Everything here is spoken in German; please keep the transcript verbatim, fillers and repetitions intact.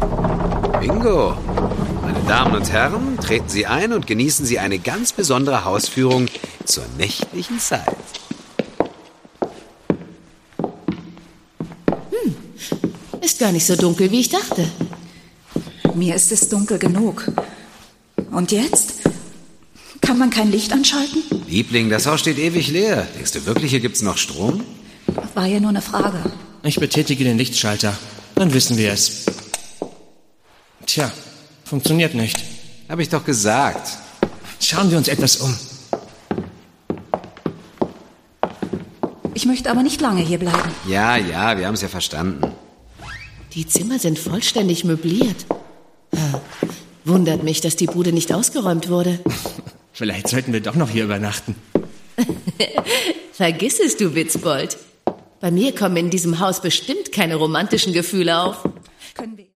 Bingo. Meine Damen und Herren, treten Sie ein und genießen Sie eine ganz besondere Hausführung zur nächtlichen Zeit. Hm, ist gar nicht so dunkel, wie ich dachte. Mir ist es dunkel genug. Und jetzt? Kann man kein Licht anschalten? Liebling, das Haus steht ewig leer. Denkst du wirklich, hier gibt's noch Strom? War ja nur eine Frage. Ich betätige den Lichtschalter. Dann wissen wir es. Tja, funktioniert nicht. Hab ich doch gesagt. Schauen wir uns etwas um. Ich möchte aber nicht lange hier bleiben. Ja, ja, wir haben es ja verstanden. Die Zimmer sind vollständig möbliert. Ah, wundert mich, dass die Bude nicht ausgeräumt wurde. Vielleicht sollten wir doch noch hier übernachten. Vergiss es, du Witzbold. Bei mir kommen in diesem Haus bestimmt keine romantischen Gefühle auf. Können wir